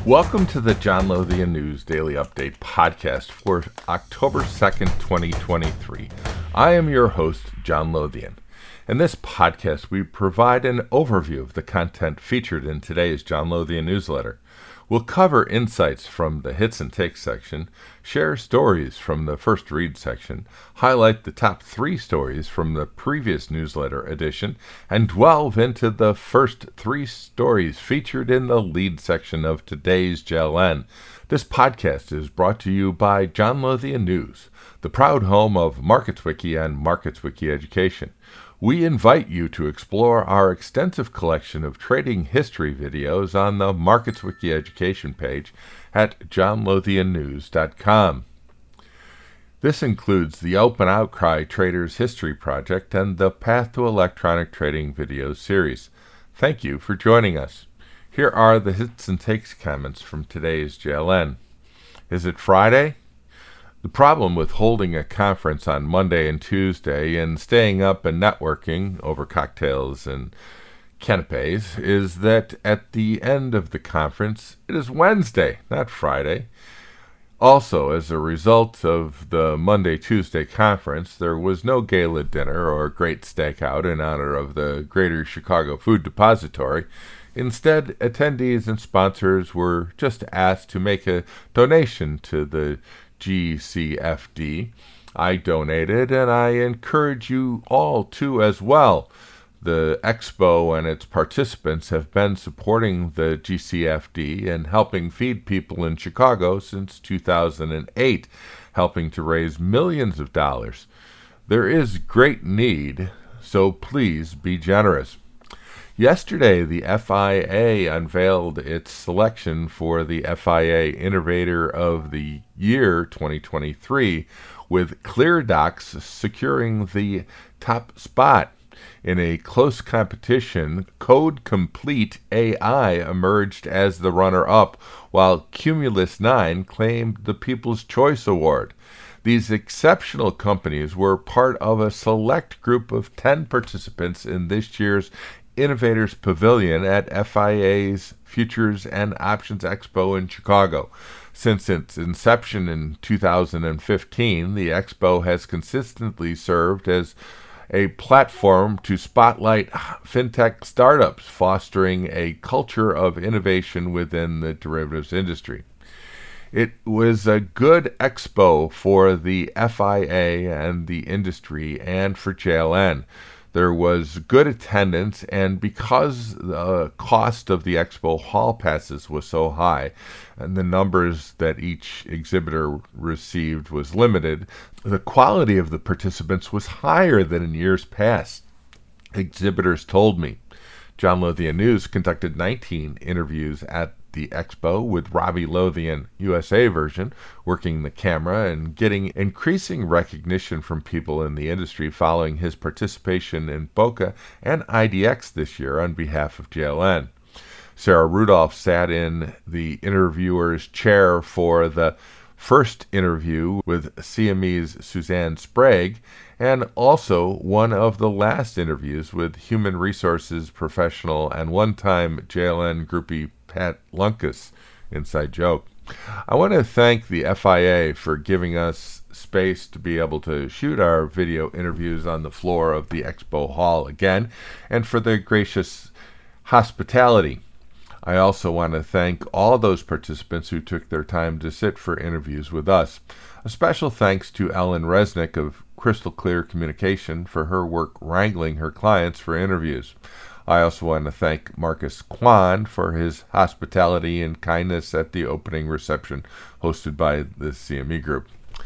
Welcome to the John Lothian News Daily Update podcast for October 2nd, 2023. I am your host, John Lothian. In this podcast, we provide an overview of the content featured in today's John Lothian newsletter. We'll cover insights from the Hits and Takes section, share stories from the First Read section, highlight the top 3 stories from the previous newsletter edition, and delve into the first 3 stories featured in the lead section of today's JLN. This podcast is brought to you by John Lothian News, the proud home of MarketsWiki and MarketsWiki Education. We invite you to explore our extensive collection of trading history videos on the MarketsWiki Education page at johnlothiannews.com. This includes the Open Outcry Traders History Project and the Path to Electronic Trading videos series. Thank you for joining us. Here are the Hits and Takes comments from today's JLN. Is it Friday? The problem with holding a conference on Monday and Tuesday and staying up and networking over cocktails and canapes is that at the end of the conference, it is Wednesday, not Friday. Also, as a result of the Monday-Tuesday conference, there was no gala dinner or great stakeout in honor of the Greater Chicago Food Depository. Instead, attendees and sponsors were just asked to make a donation to the GCFD. I donated, and I encourage you all to as well. The Expo and its participants have been supporting the GCFD and helping feed people in Chicago since 2008, helping to raise millions of dollars. There is great need, so please be generous. Yesterday, the FIA unveiled its selection for the FIA Innovator of the Year 2023, with ClearDocs securing the top spot. In a close competition, Code Complete AI emerged as the runner-up, while Cumulus 9 claimed the People's Choice Award. These exceptional companies were part of a select group of 10 participants in this year's Innovators Pavilion at FIA's Futures and Options Expo in Chicago. Since its inception in 2015, the Expo has consistently served as a platform to spotlight fintech startups, fostering a culture of innovation within the derivatives industry. It was a good expo for the FIA and the industry and for JLN. There was good attendance, and because the cost of the expo hall passes was so high and the numbers that each exhibitor received was limited, the quality of the participants was higher than in years past. Exhibitors told me. John Lothian News conducted 19 interviews at the expo, with Robbie Lothian, USA version, working the camera and getting increasing recognition from people in the industry following his participation in BOCA and IDX this year on behalf of JLN. Sarah Rudolph sat in the interviewer's chair for the first interview with CME's Suzanne Sprague, and also one of the last interviews with human resources professional and one-time JLN groupie Pat Lunkus. Inside joke. I want to thank the FIA for giving us space to be able to shoot our video interviews on the floor of the Expo Hall again, and for their gracious hospitality. I also want to thank all those participants who took their time to sit for interviews with us. A special thanks to Ellen Resnick of Crystal Clear Communication for her work wrangling her clients for interviews. I also want to thank Marcus Kwan for his hospitality and kindness at the opening reception hosted by the CME Group.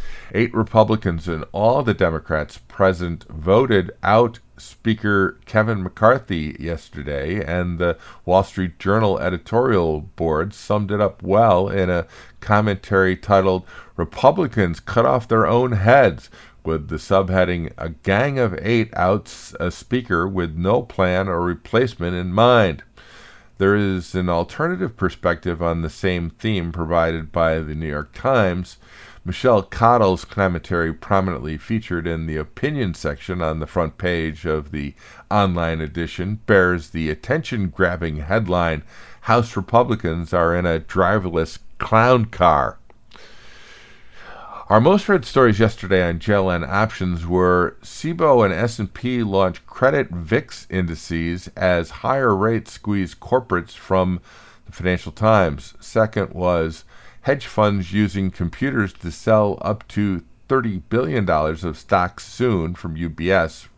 8 Republicans and all the Democrats present voted out Speaker Kevin McCarthy yesterday, and the Wall Street Journal editorial board summed it up well in a commentary titled, "Republicans Cut Off Their Own Heads," with the subheading, "A Gang of 8 Outs a Speaker with No Plan or Replacement in Mind." There is an alternative perspective on the same theme provided by the New York Times. Michelle Cottle's commentary prominently featured in the opinion section on the front page of the online edition bears the attention-grabbing headline, House Republicans are in a driverless clown car. Our most read stories yesterday on JLN options were SIBO and S&P launched credit VIX indices as higher rates squeeze corporates from the Financial Times. Second was hedge funds using computers to sell up to $30 billion of stocks soon from UBS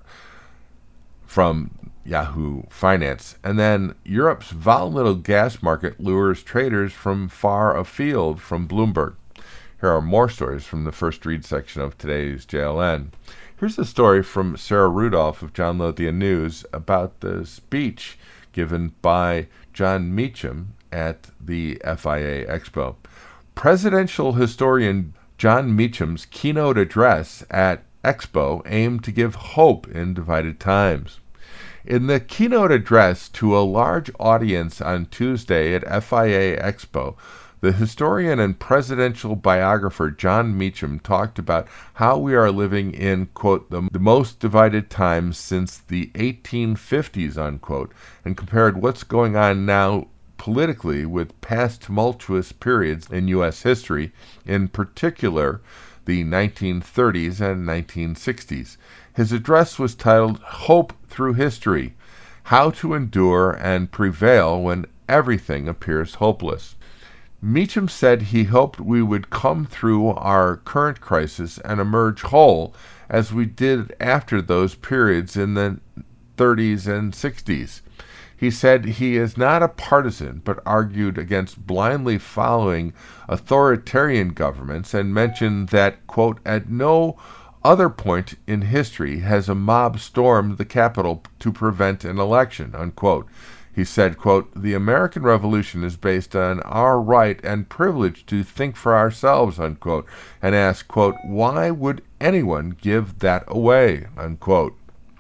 from Yahoo Finance. And then Europe's volatile gas market lures traders from far afield from Bloomberg. Here are more stories from the first read section of today's JLN. Here's a story from Sarah Rudolph of John Lothian News about the speech given by Jon Meacham at the FIA Expo. Presidential historian Jon Meacham's keynote address at Expo aimed to give hope in divided times. In the keynote address to a large audience on Tuesday at FIA Expo, the historian and presidential biographer Jon Meacham talked about how we are living in, quote, the most divided times since the 1850s, unquote, and compared what's going on now politically with past tumultuous periods in U.S. history, in particular the 1930s and 1960s. His address was titled Hope Through History, How to Endure and Prevail When Everything Appears Hopeless. Meacham said he hoped we would come through our current crisis and emerge whole as we did after those periods in the 30s and 60s. He said he is not a partisan, but argued against blindly following authoritarian governments and mentioned that, quote, at no other point in history has a mob stormed the Capitol to prevent an election, unquote. He said, quote, the American Revolution is based on our right and privilege to think for ourselves, unquote, and asked, quote, why would anyone give that away, unquote.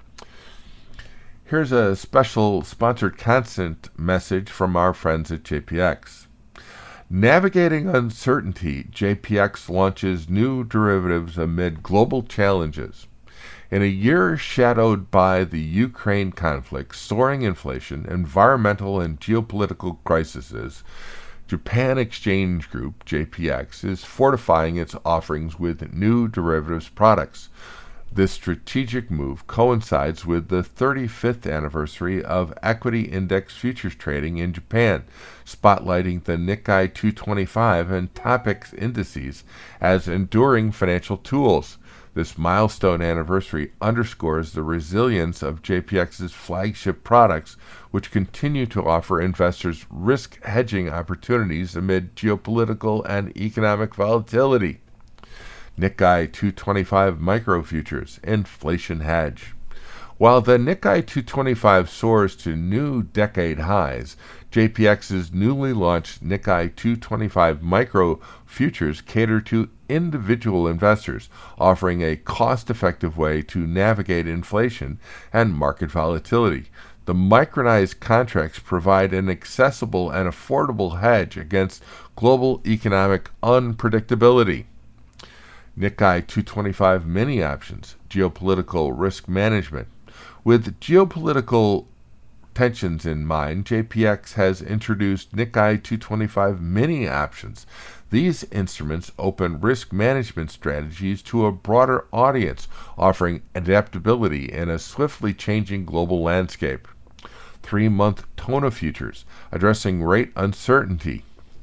Here's a special sponsored content message from our friends at JPX. Navigating uncertainty, JPX launches new derivatives amid global challenges. In a year shadowed by the Ukraine conflict, soaring inflation, environmental and geopolitical crises, Japan Exchange Group, JPX, is fortifying its offerings with new derivatives products. This strategic move coincides with the 35th anniversary of equity index futures trading in Japan, spotlighting the Nikkei 225 and TOPIX indices as enduring financial tools. This milestone anniversary underscores the resilience of JPX's flagship products, which continue to offer investors risk hedging opportunities amid geopolitical and economic volatility. Nikkei 225 Micro Futures, Inflation Hedge. While the Nikkei 225 soars to new decade highs, JPX's newly launched Nikkei 225 Micro Futures cater to individual investors, offering a cost-effective way to navigate inflation and market volatility. The micronized contracts provide an accessible and affordable hedge against global economic unpredictability. Nikkei 225 Mini Options, Geopolitical Risk Management. With geopolitical tensions in mind, JPX has introduced Nikkei 225 Mini Options. These instruments open risk management strategies to a broader audience, offering adaptability in a swiftly changing global landscape. 3-month TONA futures, addressing rate uncertainty.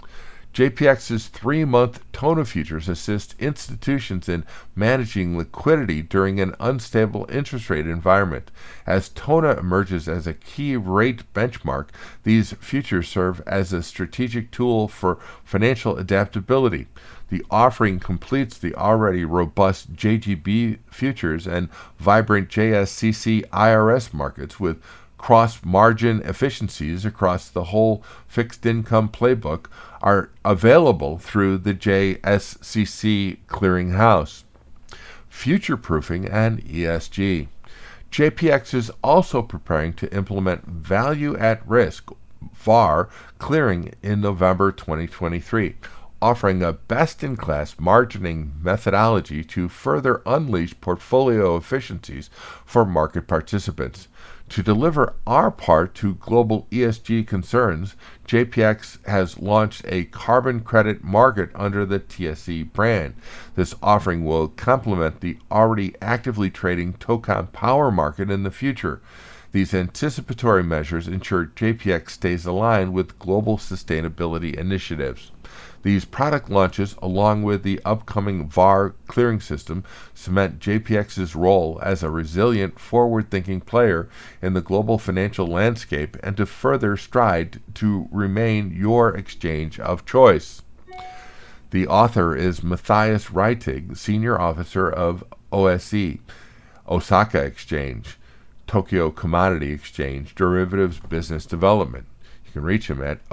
JPX's 3-month TONA futures assist institutions in managing liquidity during an unstable interest rate environment. As TONA emerges as a key rate benchmark, these futures serve as a strategic tool for financial adaptability. The offering completes the already robust JGB futures and vibrant JSCC IRS markets with cross-margin efficiencies across the whole fixed income playbook are available through the JSCC clearinghouse. Future-proofing and ESG. JPX is also preparing to implement value at risk, VAR, clearing in November 2023, offering a best-in-class margining methodology to further unleash portfolio efficiencies for market participants. To deliver our part to global ESG concerns, JPX has launched a carbon credit market under the TSE brand. This offering will complement the already actively trading Tocom power market in the future. These anticipatory measures ensure JPX stays aligned with global sustainability initiatives. These product launches, along with the upcoming VAR clearing system, cement JPX's role as a resilient, forward-thinking player in the global financial landscape and to further strive to remain your exchange of choice. The author is Matthias Reitig, Senior Officer of OSE, Osaka Exchange, Tokyo Commodity Exchange, Derivatives Business Development. You can reach him at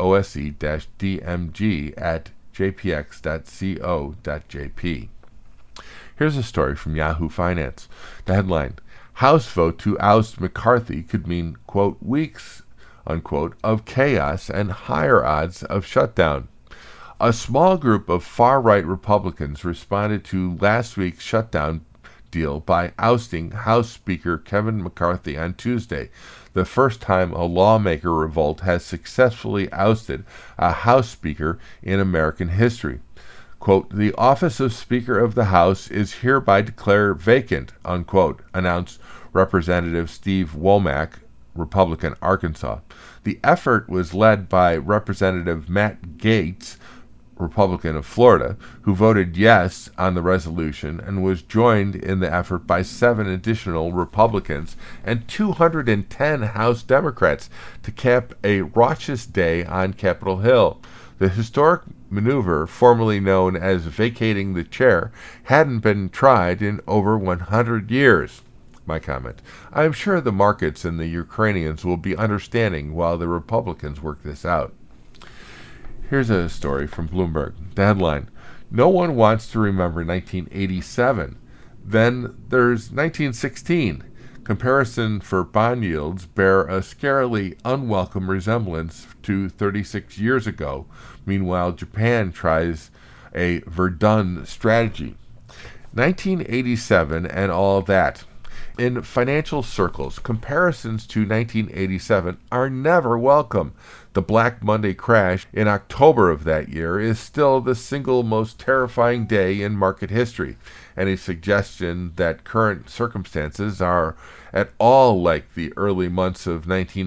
ose-dmg@jpx.co.jp. Here's a story from Yahoo Finance. The headline, House vote to oust McCarthy could mean, quote, weeks, unquote, of chaos and higher odds of shutdown. A small group of far-right Republicans responded to last week's shutdown deal by ousting House Speaker Kevin McCarthy on Tuesday, the first time a lawmaker revolt has successfully ousted a House Speaker in American history. Quote, the office of Speaker of the House is hereby declared vacant, unquote, announced Representative Steve Womack, Republican, Arkansas. The effort was led by Representative Matt Gaetz, Republican of Florida, who voted yes on the resolution and was joined in the effort by 7 additional Republicans and 210 House Democrats to cap a raucous day on Capitol Hill. The historic maneuver, formerly known as vacating the chair, hadn't been tried in over 100 years. My comment, I am sure the markets and the Ukrainians will be understanding while the Republicans work this out. Here's a story from Bloomberg. The headline, no one wants to remember 1987. Then there's 1916. Comparison for bond yields bear a scarily unwelcome resemblance to 36 years ago. Meanwhile, Japan tries a Verdun strategy. 1987 and all that. In financial circles, comparisons to 1987 are never welcome. The Black Monday crash in October of that year is still the single most terrifying day in market history. Any suggestion that current circumstances are at all like the early months of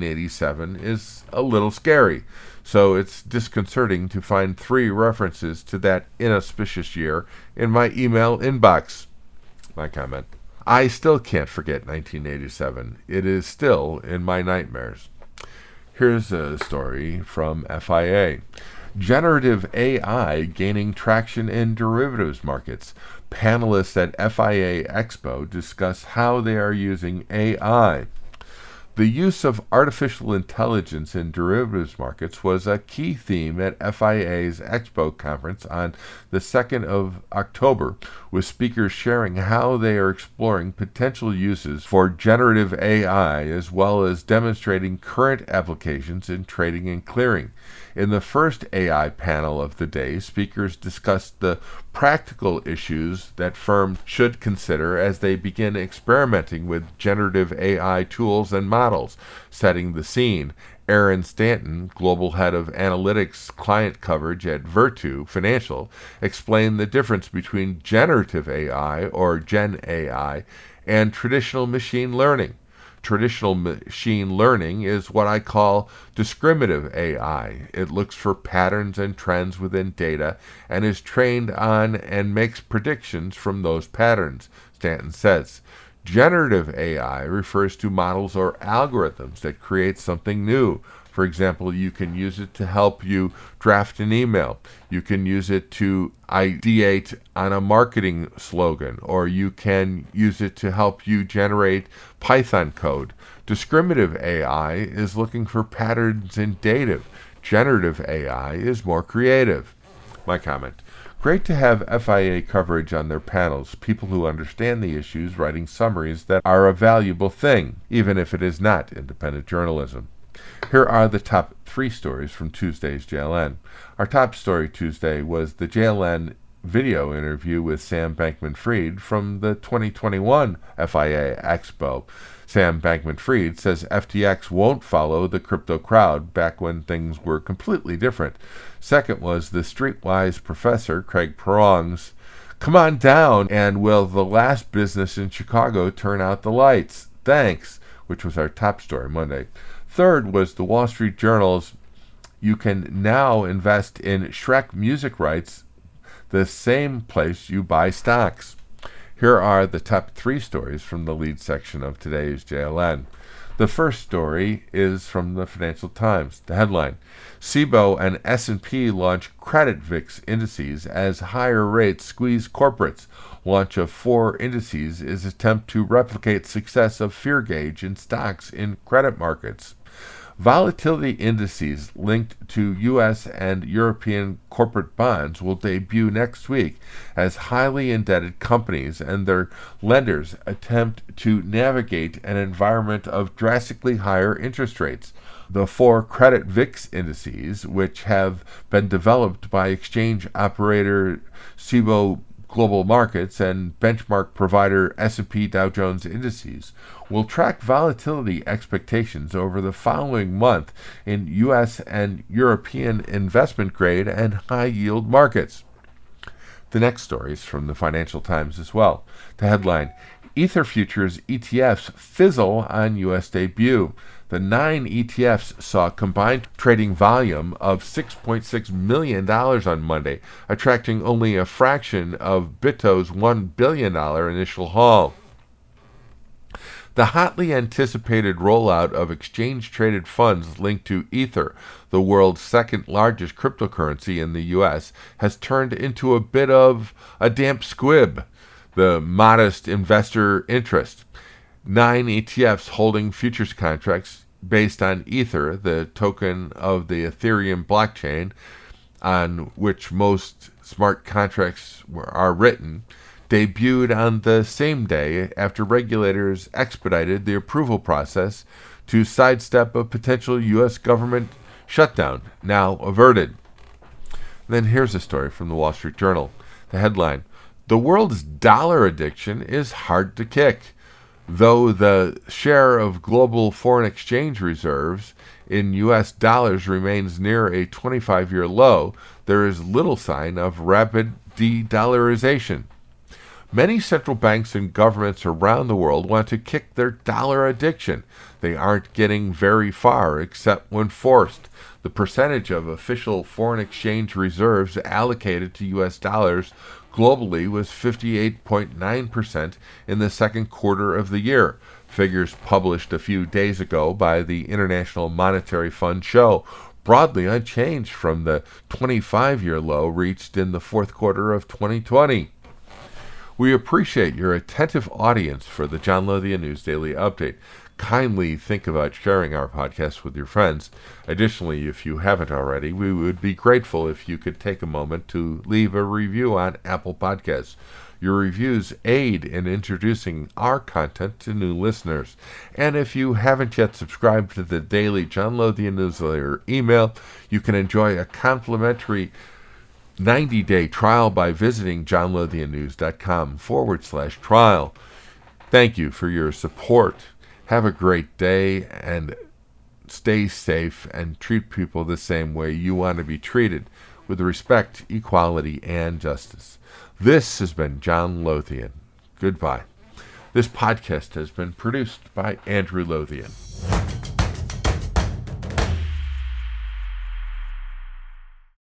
1987 is a little scary. So it's disconcerting to find 3 references to that inauspicious year in my email inbox. My comment. I still can't forget 1987. It is still in my nightmares. Here's a story from FIA. Generative AI gaining traction in derivatives markets. Panelists at FIA Expo discuss how they are using AI. The use of artificial intelligence in derivatives markets was a key theme at FIA's Expo conference on the 2nd of October, with speakers sharing how they are exploring potential uses for generative AI as well as demonstrating current applications in trading and clearing. In the first AI panel of the day, speakers discussed the practical issues that firms should consider as they begin experimenting with generative AI tools and models. Setting the scene, Aaron Stanton, Global Head of Analytics Client Coverage at Virtu Financial, explained the difference between generative AI, or Gen AI, and traditional machine learning. Traditional machine learning is what I call discriminative AI. It looks for patterns and trends within data and is trained on and makes predictions from those patterns, Stanton says. Generative AI refers to models or algorithms that create something new. For example, you can use it to help you draft an email. You can use it to ideate on a marketing slogan, or you can use it to help you generate Python code. Discriminative AI is looking for patterns in data. Generative AI is more creative. My comment. Great to have FIA coverage on their panels, people who understand the issues writing summaries that are a valuable thing, even if it is not independent journalism. Here are the top 3 stories from Tuesday's JLN. Our top story Tuesday was the JLN video interview with Sam Bankman-Fried from the 2021 FIA Expo. Sam Bankman-Fried says FTX won't follow the crypto crowd back when things were completely different. Second was the Streetwise professor, Craig Perong's "Come on down, and will the last business in Chicago turn out the lights? Thanks," which was our top story Monday. Third was the Wall Street Journal's "You can now invest in Shrek music rights, the same place you buy stocks." Here are the top 3 stories from the lead section of today's JLN. The first story is from the Financial Times. The headline: Cboe and S&P launch credit VIX indices as higher rates squeeze corporates. Launch of 4 indices is attempt to replicate success of fear gauge in stocks in credit markets. Volatility indices linked to U.S. and European corporate bonds will debut next week as highly indebted companies and their lenders attempt to navigate an environment of drastically higher interest rates. The 4 credit VIX indices, which have been developed by exchange operator Cboe Global Markets and benchmark provider S&P Dow Jones Indices, will track volatility expectations over the following month in U.S. and European investment grade and high-yield markets. The next story is from the Financial Times as well. The headline: Ether futures ETFs fizzle on U.S. debut. The 9 ETFs saw combined trading volume of $6.6 million on Monday, attracting only a fraction of BITO's $1 billion initial haul. The hotly anticipated rollout of exchange-traded funds linked to Ether, the world's second largest cryptocurrency in the U.S., has turned into a bit of a damp squib. The modest investor interest. 9 ETFs holding futures contracts based on Ether, the token of the Ethereum blockchain on which most smart contracts are written, debuted on the same day after regulators expedited the approval process to sidestep a potential U.S. government shutdown, now averted. Then here's a story from the Wall Street Journal. The headline: The world's dollar addiction is hard to kick. Though the share of global foreign exchange reserves in U.S. dollars remains near a 25-year low, there is little sign of rapid de-dollarization. Many central banks and governments around the world want to kick their dollar addiction. They aren't getting very far, except when forced. The percentage of official foreign exchange reserves allocated to U.S. dollars globally was 58.9% in the second quarter of the year. Figures published a few days ago by the International Monetary Fund show broadly unchanged from the 25-year low reached in the fourth quarter of 2020. We appreciate your attentive audience for the John Lothian News Daily Update. Kindly think about sharing our podcast with your friends. Additionally, if you haven't already, we would be grateful if you could take a moment to leave a review on Apple Podcasts. Your reviews aid in introducing our content to new listeners. And if you haven't yet subscribed to the daily John Lothian newsletter email, you can enjoy a complimentary 90-day trial by visiting johnlothiannews.com/trial. Thank you for your support. Have a great day and stay safe and treat people the same way you want to be treated, with respect, equality, and justice. This has been John Lothian. Goodbye. This podcast has been produced by Andrew Lothian.